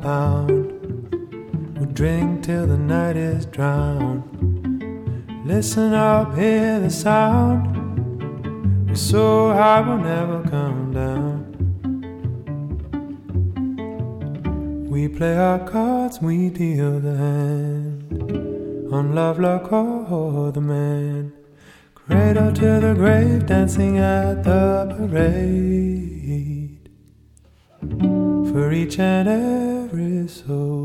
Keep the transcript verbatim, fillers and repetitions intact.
bound. We drink till the night is drowned. Listen up, hear the sound. We're so high we'll never come down. We play our cards, we deal the hand. On love, luck, or the man. Cradle to the grave, dancing at the parade. For each and every soul.